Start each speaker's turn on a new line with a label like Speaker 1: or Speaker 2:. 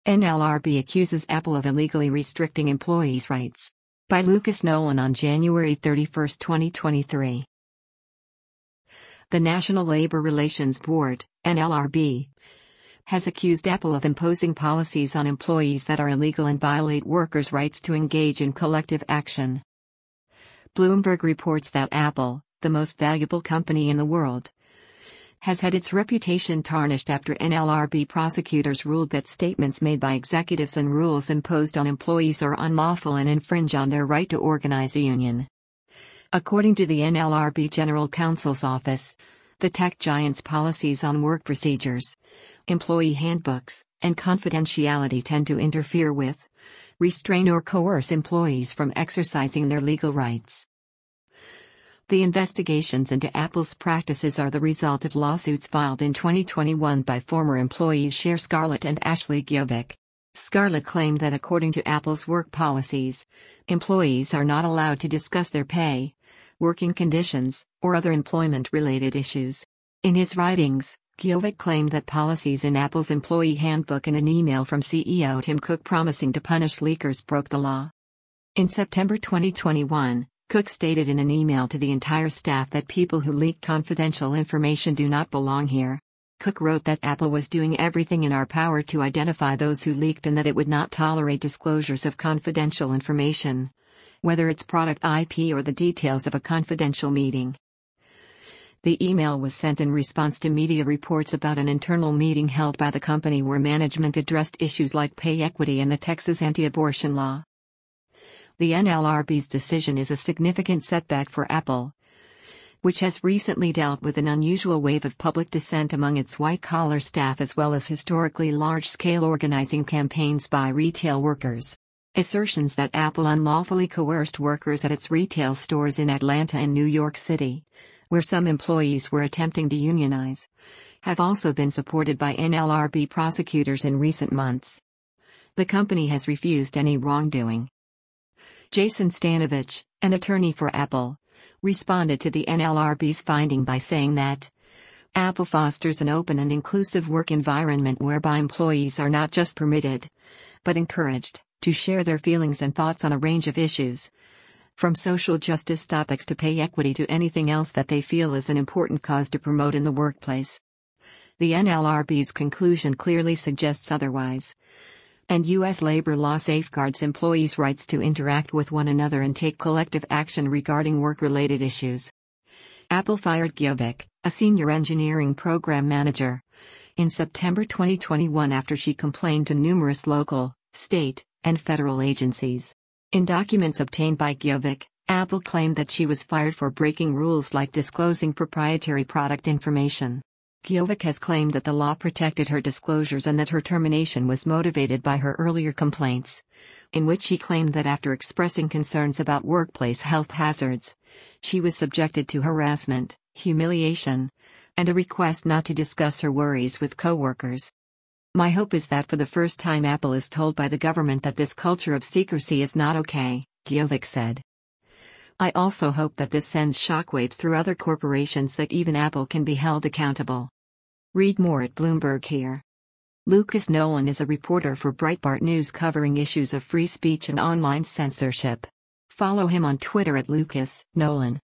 Speaker 1: NLRB accuses Apple of illegally restricting employees' rights. By Lucas Nolan on January 31, 2023. The National Labor Relations Board, NLRB, has accused Apple of imposing policies on employees that are illegal and violate workers' rights to engage in collective action. Bloomberg reports that Apple, the most valuable company in the world, has had its reputation tarnished after NLRB prosecutors ruled that statements made by executives and rules imposed on employees are unlawful and infringe on their right to organize a union. According to the NLRB General Counsel's office, the tech giant's policies on work procedures, employee handbooks, and confidentiality tend to interfere with, restrain or coerce employees from exercising their legal rights. The investigations into Apple's practices are the result of lawsuits filed in 2021 by former employees Cher Scarlett and Ashley Gjovik. Scarlett claimed that according to Apple's work policies, employees are not allowed to discuss their pay, working conditions, or other employment-related issues. In his writings, Gjovik claimed that policies in Apple's employee handbook and an email from CEO Tim Cook promising to punish leakers broke the law. In September 2021, Cook stated in an email to the entire staff that people who leak confidential information do not belong here. Cook wrote that Apple was doing everything in our power to identify those who leaked and that it would not tolerate disclosures of confidential information, whether it's product IP or the details of a confidential meeting. The email was sent in response to media reports about an internal meeting held by the company where management addressed issues like pay equity and the Texas anti-abortion law. The NLRB's decision is a significant setback for Apple, which has recently dealt with an unusual wave of public dissent among its white-collar staff as well as historically large-scale organizing campaigns by retail workers. Assertions that Apple unlawfully coerced workers at its retail stores in Atlanta and New York City, where some employees were attempting to unionize, have also been supported by NLRB prosecutors in recent months. The company has refused any wrongdoing. Jason Stanovich, an attorney for Apple, responded to the NLRB's finding by saying that Apple fosters an open and inclusive work environment whereby employees are not just permitted, but encouraged, to share their feelings and thoughts on a range of issues, from social justice topics to pay equity to anything else that they feel is an important cause to promote in the workplace. The NLRB's conclusion clearly suggests otherwise, and U.S. labor law safeguards employees' rights to interact with one another and take collective action regarding work-related issues. Apple fired Gjovik, a senior engineering program manager, in September 2021 after she complained to numerous local, state, and federal agencies. In documents obtained by Gjovik, Apple claimed that she was fired for breaking rules like disclosing proprietary product information. Gjovik has claimed that the law protected her disclosures and that her termination was motivated by her earlier complaints, in which she claimed that after expressing concerns about workplace health hazards, she was subjected to harassment, humiliation, and a request not to discuss her worries with coworkers. My hope is that for the first time Apple is told by the government that this culture of secrecy is not okay, Gjovik said. I also hope that this sends shockwaves through other corporations that even Apple can be held accountable. Read more at Bloomberg here. Lucas Nolan is a reporter for Breitbart News covering issues of free speech and online censorship. Follow him on Twitter at Lucas Nolan.